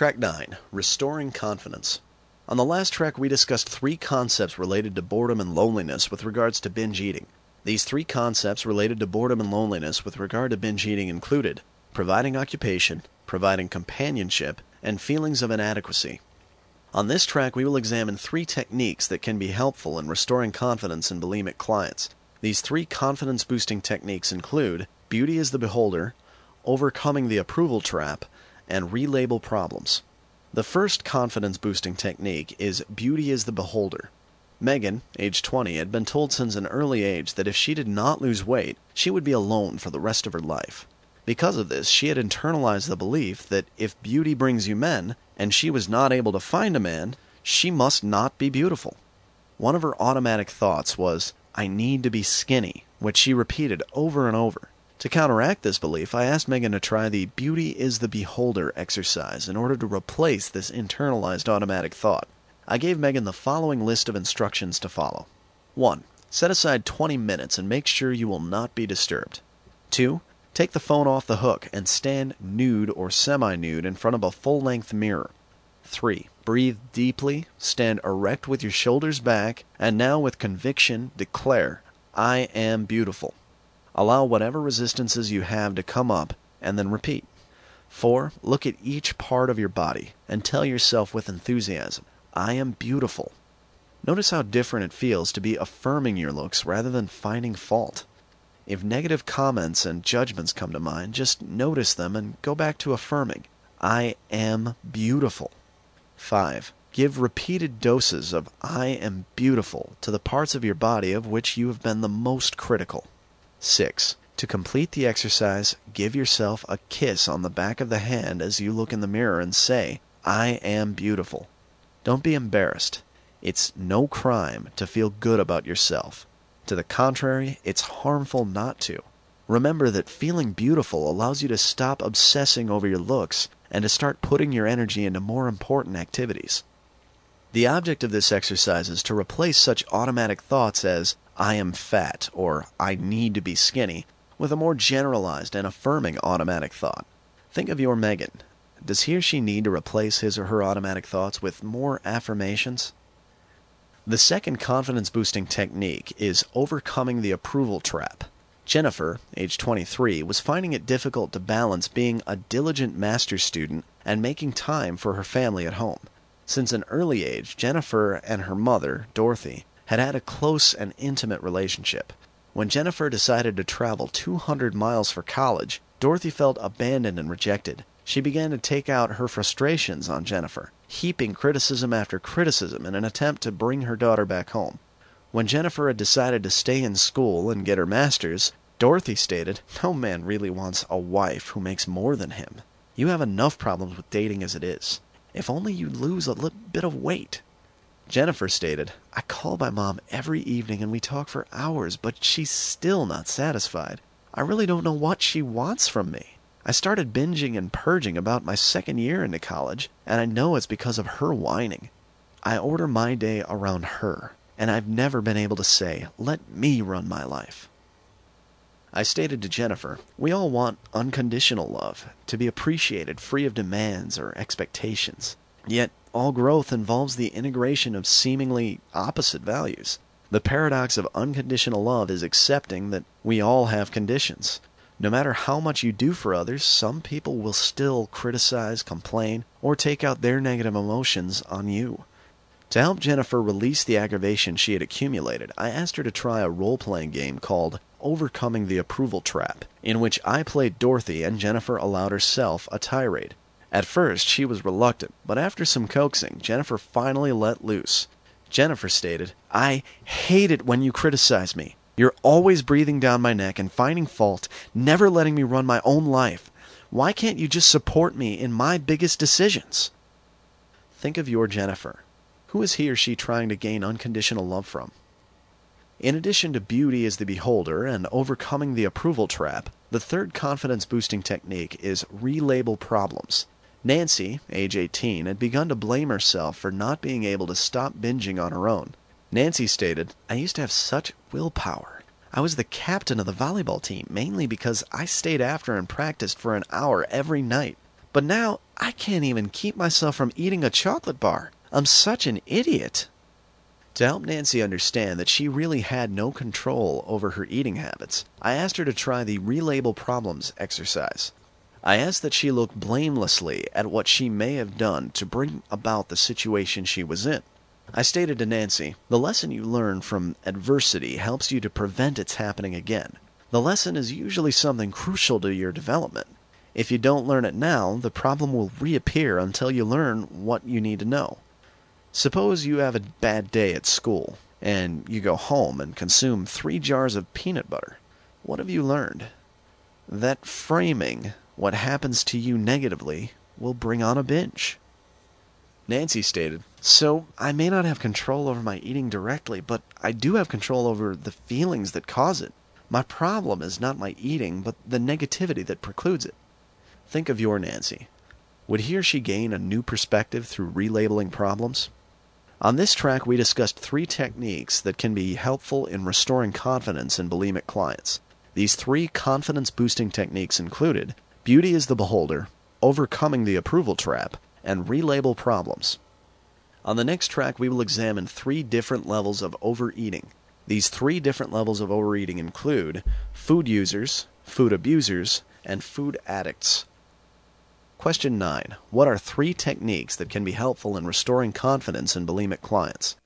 Track 9, Restoring Confidence. On the last track, we discussed 3 concepts related to boredom and loneliness with regards to binge eating. These 3 concepts related to boredom and loneliness with regard to binge eating included providing occupation, providing companionship, and feelings of inadequacy. On this track, we will examine 3 techniques that can be helpful in restoring confidence in bulimic clients. These 3 confidence-boosting techniques include beauty is the beholder, overcoming the approval trap, and relabel problems. The first confidence-boosting technique is beauty is the beholder. Megan, age 20, had been told since an early age that if she did not lose weight, she would be alone for the rest of her life. Because of this, she had internalized the belief that if beauty brings you men, and she was not able to find a man, she must not be beautiful. One of her automatic thoughts was, "I need to be skinny," which she repeated over and over. To counteract this belief, I asked Megan to try the beauty is the beholder exercise in order to replace this internalized automatic thought. I gave Megan the following list of instructions to follow. 1. Set aside 20 minutes and make sure you will not be disturbed. 2. Take the phone off the hook and stand nude or semi-nude in front of a full-length mirror. 3. Breathe deeply, stand erect with your shoulders back, and now with conviction declare, "I am beautiful." Allow whatever resistances you have to come up, and then repeat. 4. Look at each part of your body and tell yourself with enthusiasm, "I am beautiful." Notice how different it feels to be affirming your looks rather than finding fault. If negative comments and judgments come to mind, just notice them and go back to affirming, "I am beautiful." 5. Give repeated doses of "I am beautiful" to the parts of your body of which you have been the most critical. 6. To complete the exercise, give yourself a kiss on the back of the hand as you look in the mirror and say, "I am beautiful." Don't be embarrassed. It's no crime to feel good about yourself. To the contrary, it's harmful not to. Remember that feeling beautiful allows you to stop obsessing over your looks and to start putting your energy into more important activities. The object of this exercise is to replace such automatic thoughts as, "I am fat," or "I need to be skinny," with a more generalized and affirming automatic thought. Think of your Megan. Does he or she need to replace his or her automatic thoughts with more affirmations? The second confidence-boosting technique is overcoming the approval trap. Jennifer, age 23, was finding it difficult to balance being a diligent master's student and making time for her family at home. Since an early age, Jennifer and her mother, Dorothy, had had a close and intimate relationship. When Jennifer decided to travel 200 miles for college, Dorothy felt abandoned and rejected. She began to take out her frustrations on Jennifer, heaping criticism after criticism in an attempt to bring her daughter back home. When Jennifer had decided to stay in school and get her master's, Dorothy stated, "No man really wants a wife who makes more than him. You have enough problems with dating as it is. If only you'd lose a little bit of weight." Jennifer stated, "I call my mom every evening and we talk for hours, but she's still not satisfied. I really don't know what she wants from me. I started binging and purging about my 2nd year into college, and I know it's because of her whining. I order my day around her, and I've never been able to say, 'Let me run my life.'" I stated to Jennifer, "We all want unconditional love, to be appreciated free of demands or expectations. Yet, all growth involves the integration of seemingly opposite values. The paradox of unconditional love is accepting that we all have conditions. No matter how much you do for others, some people will still criticize, complain, or take out their negative emotions on you." To help Jennifer release the aggravation she had accumulated, I asked her to try a role-playing game called Overcoming the Approval Trap, in which I played Dorothy and Jennifer allowed herself a tirade. At first, she was reluctant, but after some coaxing, Jennifer finally let loose. Jennifer stated, "I hate it when you criticize me. You're always breathing down my neck and finding fault, never letting me run my own life. Why can't you just support me in my biggest decisions?" Think of your Jennifer. Who is he or she trying to gain unconditional love from? In addition to beauty as the beholder and overcoming the approval trap, the third confidence-boosting technique is relabel problems. Nancy, age 18, had begun to blame herself for not being able to stop binging on her own. Nancy stated, "I used to have such willpower. I was the captain of the volleyball team, mainly because I stayed after and practiced for an hour every night. But now, I can't even keep myself from eating a chocolate bar. I'm such an idiot. To help Nancy understand that she really had no control over her eating habits, I asked her to try the relabel problems exercise. I asked that she look blamelessly at what she may have done to bring about the situation she was in. I stated to Nancy, the lesson you learn from adversity helps you to prevent its happening again. The lesson is usually something crucial to your development. If you don't learn it now, the problem will reappear until you learn what you need to know. Suppose you have a bad day at school, and you go home and consume 3 jars of peanut butter. What have you learned? That framing what happens to you negatively will bring on a binge. Nancy stated, so I may not have control over my eating directly, but I do have control over the feelings that cause it. My problem is not my eating, but the negativity that precludes it. Think of your Nancy. Would he or she gain a new perspective through relabeling problems? On this track, we discussed 3 techniques that can be helpful in restoring confidence in bulimic clients. These 3 confidence-boosting techniques included Beauty is the Beholder, Overcoming the Approval Trap, and Relabel Problems. On the next track, we will examine 3 different levels of overeating. These 3 different levels of overeating include food users, food abusers, and food addicts. Question 9. What are 3 techniques that can be helpful in restoring confidence in bulimic clients?